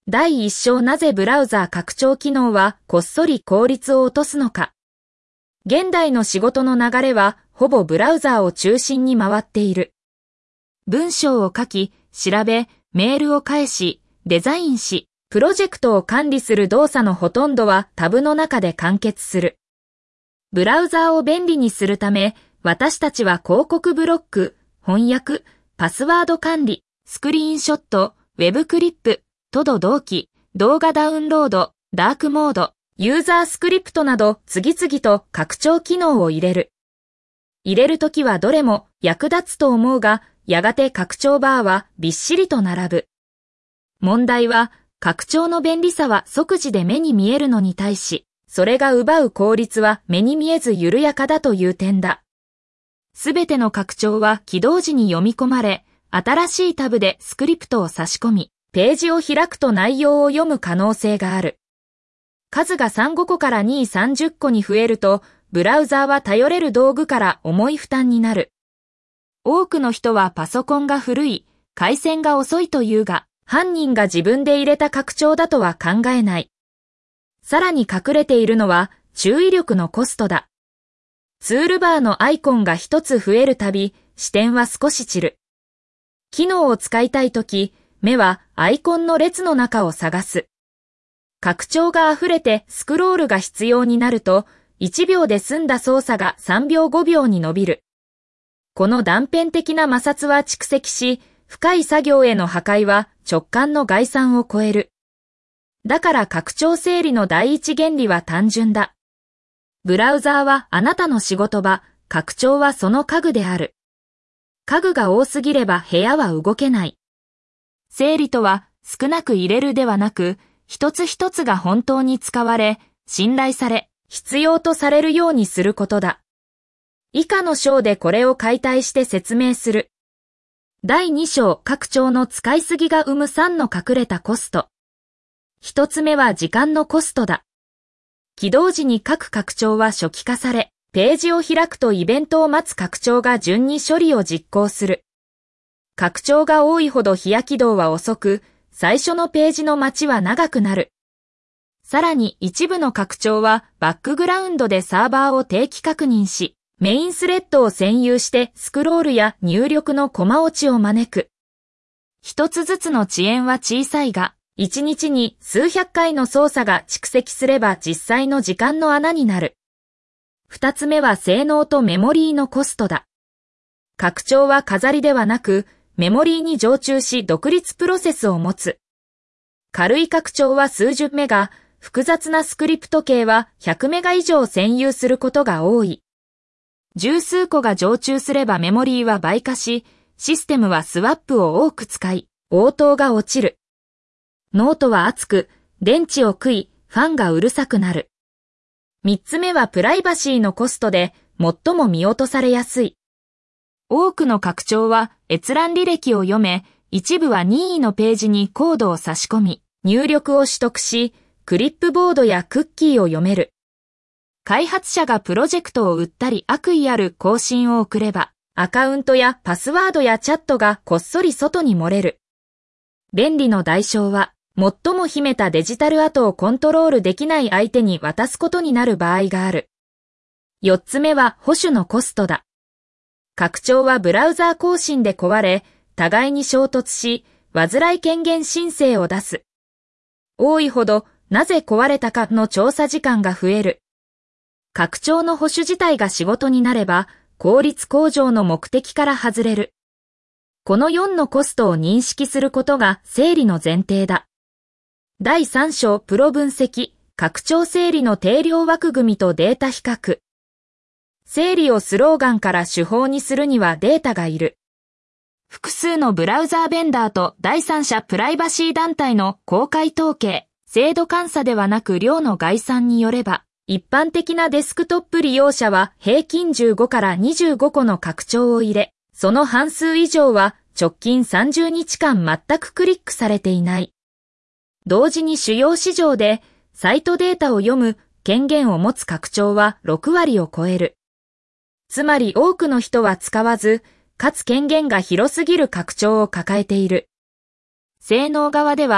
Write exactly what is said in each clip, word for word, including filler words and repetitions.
だいいっ章なぜブラウザー拡張機能はこっそり効率を落とすのか。現代の仕事の流れはほぼブラウザーを中心に回っている。文章を書き、調べ、メールを返し、デザインし、プロジェクトを管理する動作のほとんどはタブの中で完結する。ブラウザーを便利にするため、私たちは広告ブロック、翻訳、パスワード管理、スクリーンショット、ウェブクリップ、トド同期、動画ダウンロード、ダークモード、ユーザースクリプトなど次々と拡張機能を入れる。入れるときはどれも役立つと思うが、やがて拡張バーはびっしりと並ぶ。問題は、拡張の便利さは即時で目に見えるのに対し、それが奪う効率は目に見えず緩やかだという点だ。すべての拡張は起動時に読み込まれ、新しいタブでスクリプトを差し込み、ページを開くと内容を読む可能性がある。数がさん、ごこからに、さんじゅっこに増えると、ブラウザーは頼れる道具から重い負担になる。多くの人はパソコンが古い、回線が遅いというが、犯人が自分で入れた拡張だとは考えない。さらに隠れているのは注意力のコストだ。ツールバーのアイコンが一つ増えるたび、視点は少し散る。機能を使いたいとき、目はアイコンの列の中を探す。拡張が溢れてスクロールが必要になると、いちびょうで済んだ操作がさんびょうごびょうに伸びる。この断片的な摩擦は蓄積し、深い作業への破壊は直感の概算を超える。だから拡張整理の第一原理は単純だ。ブラウザーはあなたの仕事場、拡張はその家具である。家具が多すぎれば部屋は動けない。整理とは少なく入れるではなく、一つ一つが本当に使われ、信頼され、必要とされるようにすることだ。以下の章でこれを解体して説明する。だいに章拡張の使いすぎが生むさんの隠れたコスト。一つ目は時間のコストだ。起動時に各拡張は初期化され、ページを開くとイベントを待つ拡張が順に処理を実行する。拡張が多いほど非起動は遅く、最初のページの待ちは長くなる。さらに一部の拡張はバックグラウンドでサーバーを定期確認し、メインスレッドを占有してスクロールや入力のコマ落ちを招く。一つずつの遅延は小さいが、一日に数百回の操作が蓄積すれば実際の時間の穴になる。二つ目は性能とメモリーのコストだ。拡張は飾りではなく、メモリーに常駐し独立プロセスを持つ。軽い拡張は数十メガ、複雑なスクリプト系はひゃくメガ以上占有することが多い。十数個が常駐すればメモリーは倍化し、システムはスワップを多く使い、応答が落ちる。ノートは熱く、電池を食い、ファンがうるさくなる。三つ目はプライバシーのコストで、最も見落とされやすい。多くの拡張は閲覧履歴を読め、一部は任意のページにコードを差し込み、入力を取得し、クリップボードやクッキーを読める。開発者がプロジェクトを売ったり悪意ある更新を送れば、アカウントやパスワードやチャットがこっそり外に漏れる。便利の代償は、最も秘めたデジタルアートをコントロールできない相手に渡すことになる場合がある。四つ目は保守のコストだ。拡張はブラウザー更新で壊れ、互いに衝突し、煩い権限申請を出す。多いほど、なぜ壊れたかの調査時間が増える。拡張の保守自体が仕事になれば、効率向上の目的から外れる。このよんのコストを認識することが整理の前提だ。だいさん章プロ分析、拡張整理の定量枠組みとデータ比較。整理をスローガンから手法にするにはデータがいる。複数のブラウザーベンダーと第三者プライバシー団体の公開統計、精度監査ではなく量の概算によれば、一般的なデスクトップ利用者は平均じゅうごからにじゅうごこの拡張を入れ、その半数以上は直近さんじゅうにちかん全くクリックされていない。同時に主要市場でサイトデータを読む権限を持つ拡張はろくわりを超える。つまり多くの人は使わず、かつ権限が広すぎる拡張を抱えている。性能側では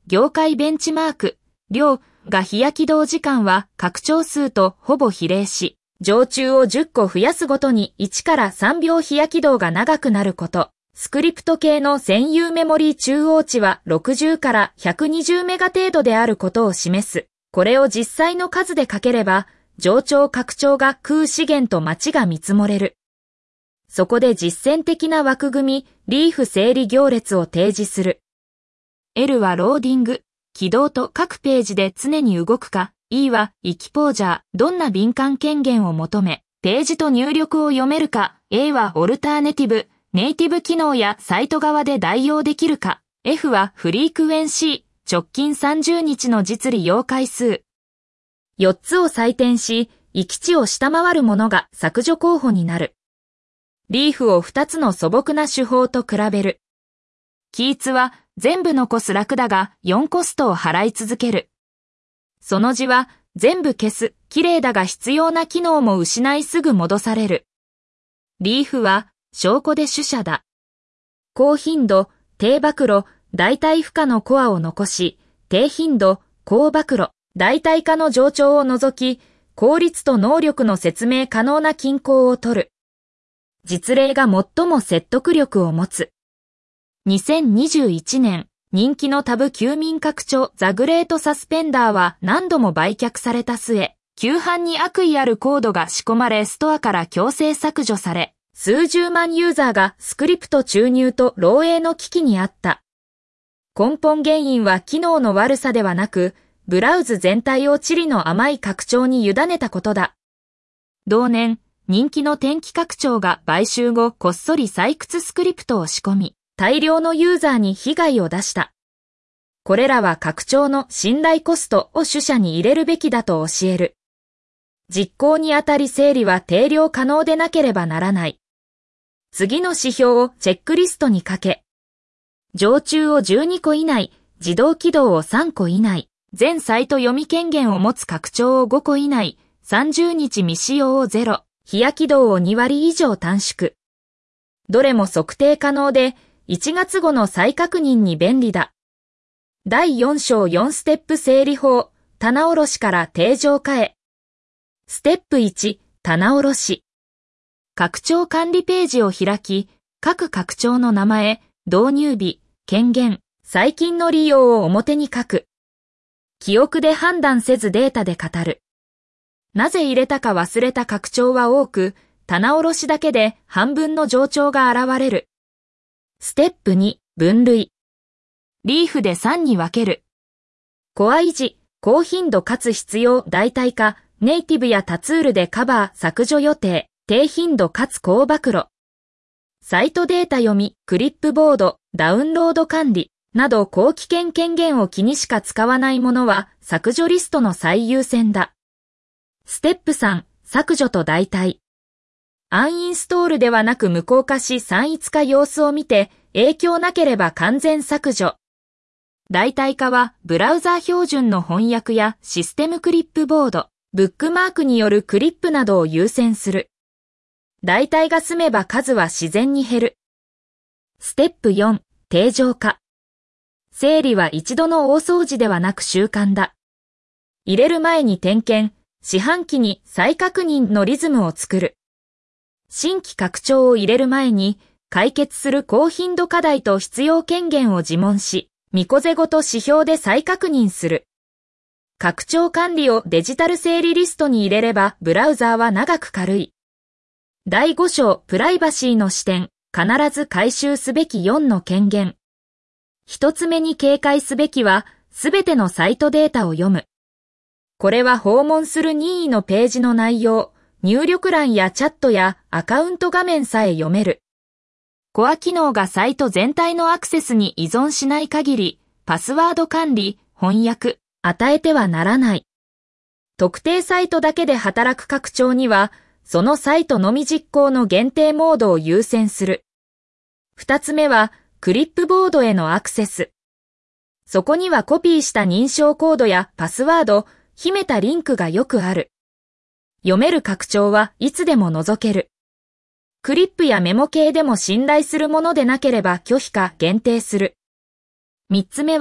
業界ベンチマーク、量が非や起動時間は拡張数とほぼ比例し、常駐をじゅっこ増やすごとにいちからさんびょう非や起動が長くなること。スクリプト系の専有メモリー中央値はろくじゅうからひゃくにじゅうメガ程度であることを示す。これを実際の数でかければ、冗長拡張が食う資源と待ちが見積もれる。そこで実践的な枠組み、リーフ整理行列を提示する。L はローディング、起動と各ページで常に動くか、E はエキポージャー、どんな敏感権限を求め、ページと入力を読めるか、A はオルターネティブ、ネイティブ機能やサイト側で代用できるか、F はフリークエンシー、直近さんじゅうにちの実利用回数。よっつを採点し、域値を下回るものが削除候補になる。リーフをふたつの素朴な手法と比べる。キーツは全部残す楽だがよんコストを払い続ける。その字は全部消す、綺麗だが必要な機能も失いすぐ戻される。リーフは証拠で主者だ。高頻度、低暴露、代替負荷のコアを残し、低頻度、高暴露、代替化の冗長を除き、効率と能力の説明可能な均衡を取る。実例が最も説得力を持つ。にせんにじゅういちねん、人気のタブ休眠拡張ザグレートサスペンダーは何度も売却された末、旧版に悪意あるコードが仕込まれストアから強制削除され、数十万ユーザーがスクリプト注入と漏洩の危機にあった。根本原因は機能の悪さではなく、ブラウズ全体をチリの甘い拡張に委ねたことだ。同年、人気の天気拡張が買収後こっそり採掘スクリプトを仕込み、大量のユーザーに被害を出した。これらは拡張の信頼コストを主者に入れるべきだと教える。実行にあたり整理は定量可能でなければならない。次の指標をチェックリストにかけ。常駐をじゅうにこ以内、自動起動をさんこ以内、全サイト読み権限を持つ拡張をごこ以内、さんじゅうにち未使用をゼロ、非や起動をにわり以上短縮。どれも測定可能で、いちがつごの再確認に便利だ。だいよん章よんステップ整理法、棚卸しから定常化へ。ステップいち、棚卸し。拡張管理ページを開き、各拡張の名前、導入日、権限、最近の利用を表に書く。記憶で判断せずデータで語る。なぜ入れたか忘れた拡張は多く、棚卸しだけで半分の冗長が現れる。ステップに、分類。リーフでさんに分ける。コア維持、高頻度かつ必要代替化、ネイティブやタツールでカバー削除予定、低頻度かつ高暴露。サイトデータ読み、クリップボード、ダウンロード管理、など高危険権限を気にしか使わないものは削除リストの最優先だ。ステップさん、削除と代替。アンインストールではなく無効化し散逸化様子を見て影響なければ完全削除。代替化はブラウザー標準の翻訳やシステムクリップボード、ブックマークによるクリップなどを優先する。代替が済めば数は自然に減る。ステップよん、定常化。整理は一度の大掃除ではなく習慣だ。入れる前に点検、四半期に再確認のリズムを作る。新規拡張を入れる前に解決する高頻度課題と必要権限を自問し、ミコゼごと指標で再確認する。拡張管理をデジタル整理リストに入れればブラウザーは長く軽い。だいご章プライバシーの視点、必ず回収すべきよんの権限。一つ目に警戒すべきは、すべてのサイトデータを読む。これは訪問する任意のページの内容、入力欄やチャットやアカウント画面さえ読める。コア機能がサイト全体のアクセスに依存しない限り、パスワード管理、翻訳、与えてはならない。特定サイトだけで働く拡張には、そのサイトのみ実行の限定モードを優先する。二つ目は、クリップボードへのアクセス。そこにはコピーした認証コードやパスワード、秘めたリンクがよくある。読める拡張はいつでも除ける。クリップやメモ系でも信頼するものでなければ拒否か限定する。三つ目は、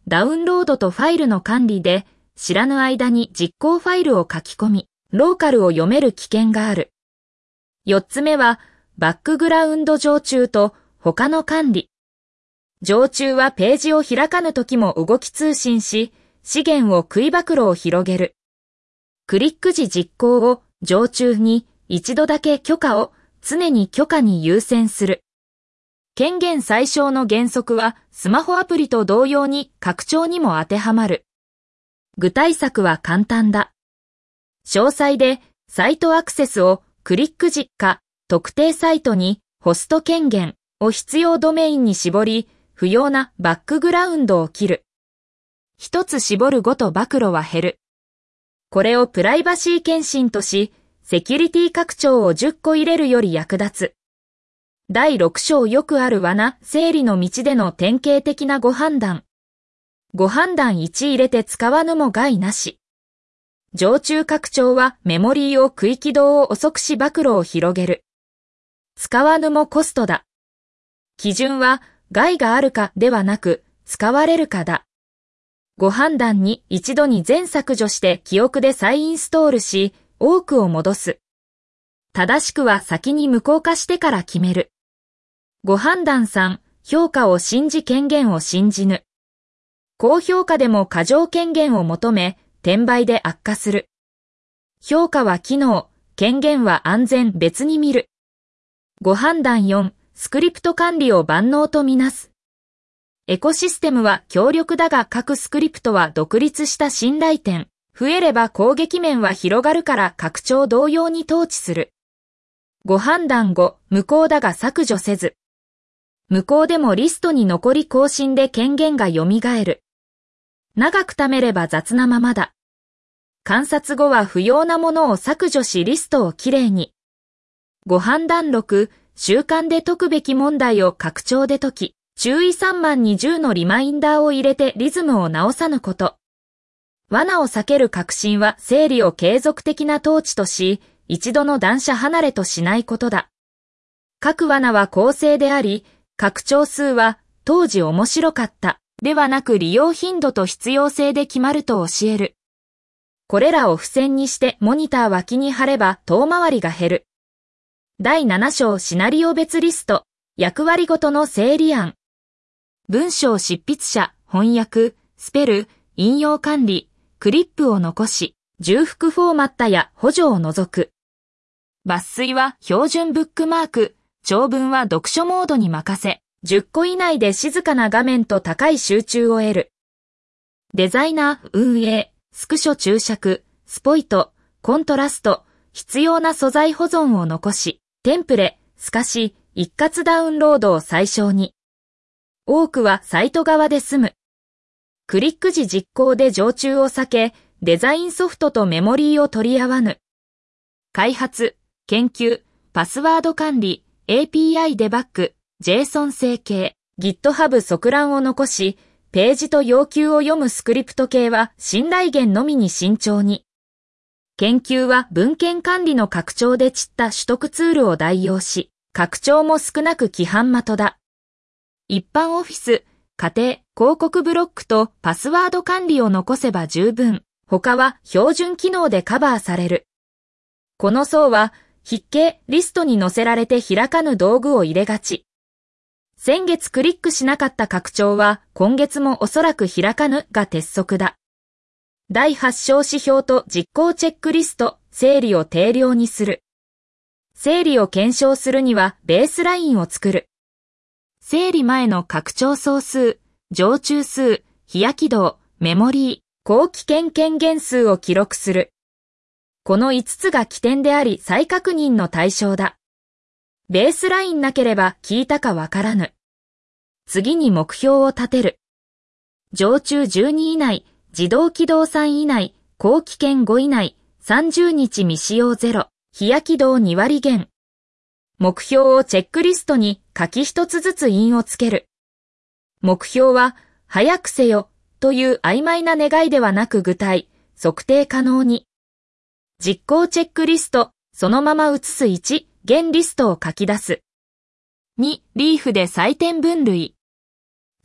ダウンロードとファイルの管理で、知らぬ間に実行ファイルを書き込み、ローカルを読める危険がある。四つ目は、バックグラウンド常駐と他の管理。常駐はページを開かぬときも動き通信し、資源を食い暴露を広げる。クリック時実行を常駐に一度だけ許可を常に許可に優先する。権限最小の原則はスマホアプリと同様に拡張にも当てはまる。具体策は簡単だ。詳細でサイトアクセスをクリック時か特定サイトにホスト権限を必要ドメインに絞り、不要なバックグラウンドを切る。一つ絞るごと暴露は減る。これをプライバシー検診とし、セキュリティ拡張をじゅっこ入れるより役立つ。だいろく章よくある罠、整理の道での典型的なご判断。ご判断いち入れて使わぬも害なし。常駐拡張はメモリーを食い起動を遅くし暴露を広げる。使わぬもコストだ。基準は害があるかではなく使われるかだ。ご判断に一度に全削除して記憶で再インストールし、多くを戻す。正しくは先に無効化してから決める。ご判断さん、評価を信じ権限を信じぬ。高評価でも過剰権限を求め、転売で悪化する。評価は機能、権限は安全別に見る。ご判断よん、スクリプト管理を万能とみなす。エコシステムは強力だが各スクリプトは独立した信頼点。増えれば攻撃面は広がるから拡張同様に統治する。ご判断ご、無効だが削除せず。無効でもリストに残り更新で権限が蘇る。長く貯めれば雑なままだ。観察後は不要なものを削除しリストをきれいに。ご判断ろく、習慣で解くべき問題を拡張で解き、注意さんまんにじゅうのリマインダーを入れてリズムを直さぬこと。罠を避ける革新は整理を継続的な統治とし、一度の断捨離れとしないことだ。各罠は公正であり、拡張数は当時面白かったではなく利用頻度と必要性で決まると教える。これらを付箋にしてモニター脇に貼れば遠回りが減る。だいなな章シナリオ別リスト、役割ごとの整理案。文章執筆者、翻訳、スペル、引用管理、クリップを残し、重複フォーマットや補助を除く。抜粋は標準ブックマーク、長文は読書モードに任せ、じゅっこ以内で静かな画面と高い集中を得る。デザイナー、運営、スクショ注釈、スポイト、コントラスト、必要な素材保存を残し、テンプレ、透かし、一括ダウンロードを最小に。多くはサイト側で済む。クリック時実行で常駐を避け、デザインソフトとメモリーを取り合わぬ。開発、研究、パスワード管理、エーピーアイ デバッグ、JSON 整形、GitHub 即覧を残し、ページと要求を読むスクリプト系は信頼源のみに慎重に。研究は文献管理の拡張で散った取得ツールを代用し、拡張も少なく規範的だ。一般オフィス、家庭、広告ブロックとパスワード管理を残せば十分。他は標準機能でカバーされる。この層は筆形リストに載せられて開かぬ道具を入れがち。先月クリックしなかった拡張は今月もおそらく開かぬが鉄則だ。だいはち章指標と実行チェックリスト、整理を定量にする。整理を検証するにはベースラインを作る。整理前の拡張総数、常駐数、非夜起動、メモリー、高危険権限数を記録する。このいつつが起点であり再確認の対象だ。ベースラインなければ聞いたかわからぬ。次に目標を立てる。常駐じゅうに以内、自動起動さん以内、高危険ご以内、さんじゅうにち未使用ゼロ、非夜起動に割減。目標をチェックリストに書き一つずつ印をつける。目標は、早くせよという曖昧な願いではなく具体、測定可能に。実行チェックリスト、そのまま写すいち、現リストを書き出す。に、リーフで採点分類。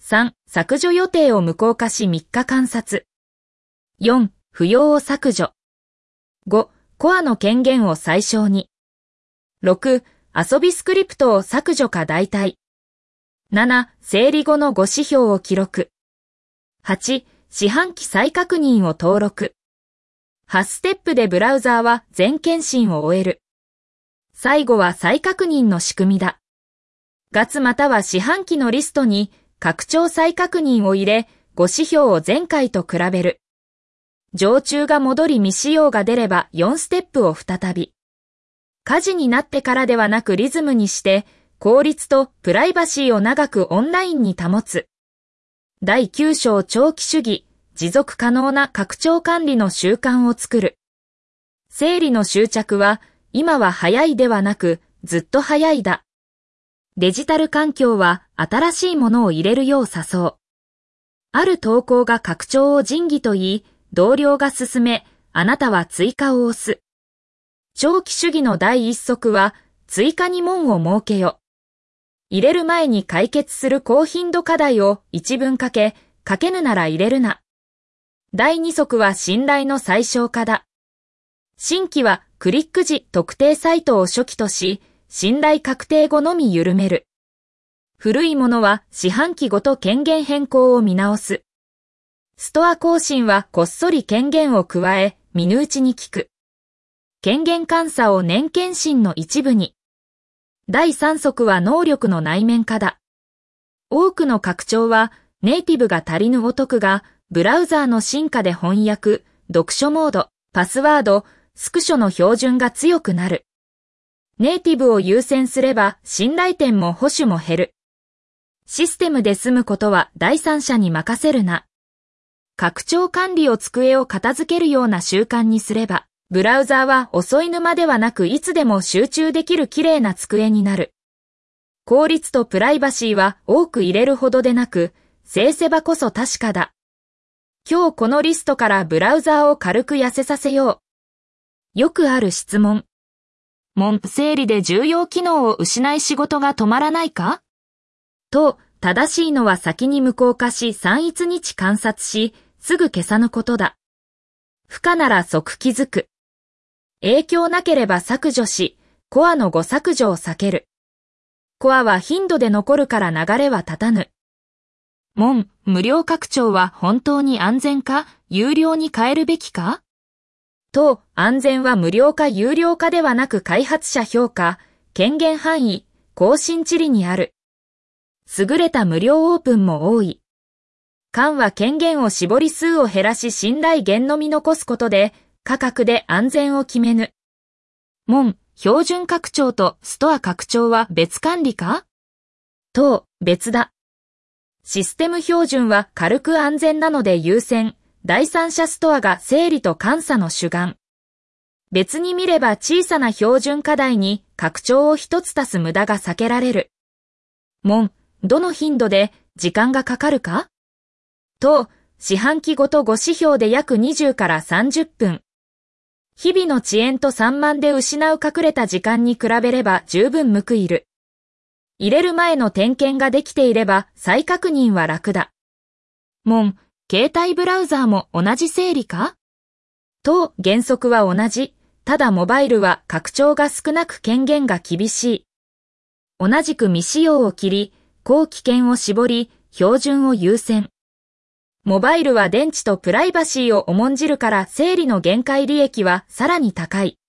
さん、削除予定を無効化しみっか観察。よん、不要を削除。ご、コアの権限を最小に。ろく、遊びスクリプトを削除か代替。なな、整理後のご指標を記録。はち、四半期再確認を登録。はちステップでブラウザーは全検診を終える。最後は再確認の仕組みだ。月または四半期のリストに拡張再確認を入れ、ご指標を前回と比べる。常駐が戻り未使用が出ればよんステップを再び。火事になってからではなくリズムにして、効率とプライバシーを長くオンラインに保つ。だいきゅう章長期主義、持続可能な拡張管理の習慣を作る。整理の執着は、今は早いではなく、ずっと早いだ。デジタル環境は新しいものを入れるよう誘う。ある投稿が拡張を仁義と言い、同僚が進め、あなたは追加を押す。長期主義の第一則は、追加に門を設けよ。入れる前に解決する高頻度課題を一文かけ、かけぬなら入れるな。第二則は信頼の最小化だ。新規はクリック時特定サイトを初期とし、信頼確定後のみ緩める。古いものは四半期ごと権限変更を見直す。ストア更新はこっそり権限を加え、見抜ちに効く。権限監査を年検診の一部に。第三則は能力の内面化だ。多くの拡張はネイティブが足りぬお得が、ブラウザーの進化で翻訳、読書モード、パスワード、スクショの標準が強くなる。ネイティブを優先すれば信頼点も保守も減る。システムで済むことは第三者に任せるな。拡張管理を机を片付けるような習慣にすれば、ブラウザーは遅い沼ではなくいつでも集中できる綺麗な机になる。効率とプライバシーは多く入れるほどでなく、精せばこそ確かだ。今日このリストからブラウザーを軽く痩せさせよう。よくある質問。問整理で重要機能を失い仕事が止まらないか？と、正しいのは先に無効化し散逸日観察し、すぐ消さぬことだ。不可なら即気づく。影響なければ削除し、コアの誤削除を避ける。コアは頻度で残るから流れは立たぬ。問、無料拡張は本当に安全か、有料に変えるべきか？と、安全は無料か有料かではなく開発者評価、権限範囲、更新地理にある。優れた無料オープンも多い。間は権限を絞り数を減らし信頼源のみ残すことで、価格で安全を決めぬ。問、標準拡張とストア拡張は別管理か？と、別だ。システム標準は軽く安全なので優先、第三者ストアが整理と監査の主眼。別に見れば小さな標準課題に拡張を一つ足す無駄が避けられる。問、どの頻度で時間がかかるか？と、四半期ごとご指標で約にじゅうからさんじゅっぷん。日々の遅延と散漫で失う隠れた時間に比べれば十分報いる。入れる前の点検ができていれば再確認は楽だ。問、携帯ブラウザーも同じ整理か？と、原則は同じ。ただモバイルは拡張が少なく権限が厳しい。同じく未使用を切り、高危険を絞り、標準を優先。モバイルは電池とプライバシーを重んじるから整理の限界利益はさらに高い。